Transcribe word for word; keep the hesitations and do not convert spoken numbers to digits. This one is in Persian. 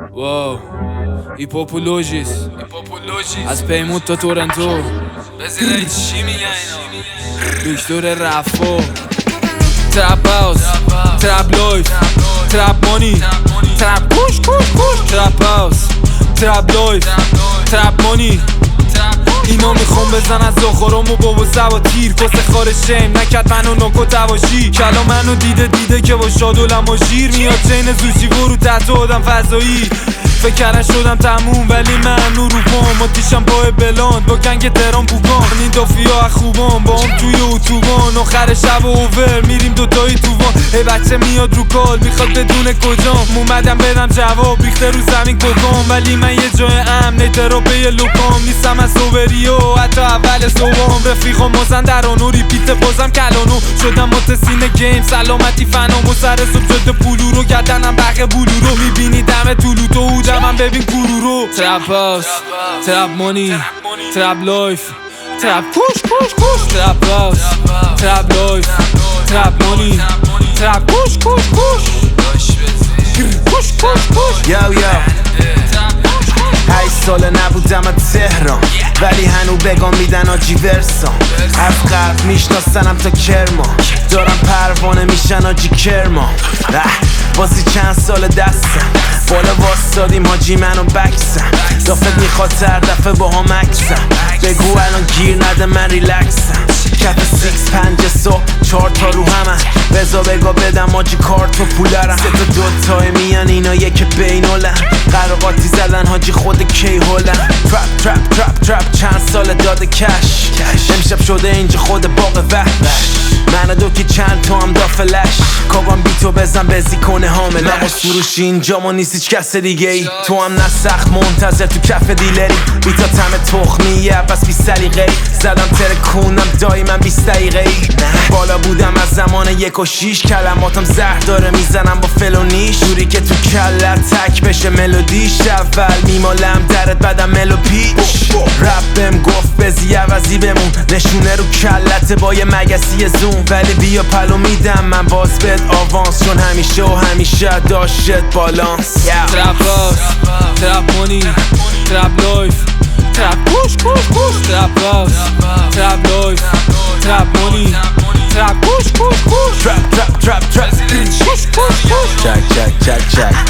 واو هیپوپولوژیس از پیمود تا تورنتو بزیده چی میگن اینا دکتر رفا ترپ هاوس ترپ لایف ترپ مانی ترپ کوش کوش کوش ترپ هاوس ترپ لایف ترپ مانی اینا میخوام بزن از زخارم و بابا زبا تیر کس خار شیم نکد منو نکو تواشی کلا منو دیده دیده که با شاد و لماشیر میاد چین زوشی برو تحت آدم فضایی فکر کردن شدم تموم ولی من نور رو پام آتیشم پای بلاند با گنگ تهران بوگان این دافیا از خوبان با هم توی اتوبان آخر شب و اوور میریم دوتایی تووان ای بچه میاد رو کال میخواد بدون کجام اومدم بدم جواب ریخته رو زمین کوکام ولی من یه جای امن اعترافه یه لوکام نیستم از سوبریو حتی اول صبحام رفیقام مازن درانو ریپیت بازم کلانو شدم متسین گیم سلامتی فنام و سر صبح شده پولو رو گردنم بخه بولو رو میبینی دم طولو تو من ببین گورو رو ترپ هاوس ترپ مانی ترپ لایف ترپ کوش کوش کوش ترپ هاوس ترپ لایف ترپ مانی ترپ کوش کوش کوش کوش کوش کوش یو یو هشت ساله نبودم از تهران ولی هنو بگم میدن آجی ورسان از قبل میشناسنم تا کرمان دارم پروانه میشن آجی کرمان بازی چند سال دستم بالا واسادیم حاجی منو بکسم دافت میخواد هر دفعه با هم اکسم بگو الان گیر نده من ریلکسم کف سیکس پنج صبح چهار تا رو همن بزا بگا بدم آجی کارت و پولرم سه تا دوتای میان اینا یک بینولن قراقاتی زدن حاجی خود کی هولن ترپ ترپ ترپ ترپ چند سال داده کش امشب شده اینجا خود باغ وحش من دوکی چند تا هم دا فلش کاغان بی تو بزن بزی کنه حاملش من با سروشی اینجا ما نیست هیچ کس دیگه ای تو هم نه سخت منتظر تو کف دیلری بی تا تم تخمیه پس بی سلیقه ای زدم ترکونم دایما بیست دقیقه ای بالا بودم از زمان یک و شیش کلماتم زهر داره میزنم با فلونیش جوری که تو کلت تک بشه ملودیش اول میمالم درت بعدم ملو پیچ رپ بهم گفت بزی عوضی بمون نشونه رو کلت با یه مگسی زوم ولی بیا پلو میدم من باز بهت آوانس چون همیشه و همیشه داشت بالانس ترپ هاوس ترپ مانی ترپ لایف ترپ کوش کوش کوش ترپ هاوس ترپ لایف ترپ مانی ترپ کوش کوش کوش ترپ ترپ ترپ ترپ کوش کوش کوش چک چک چک چک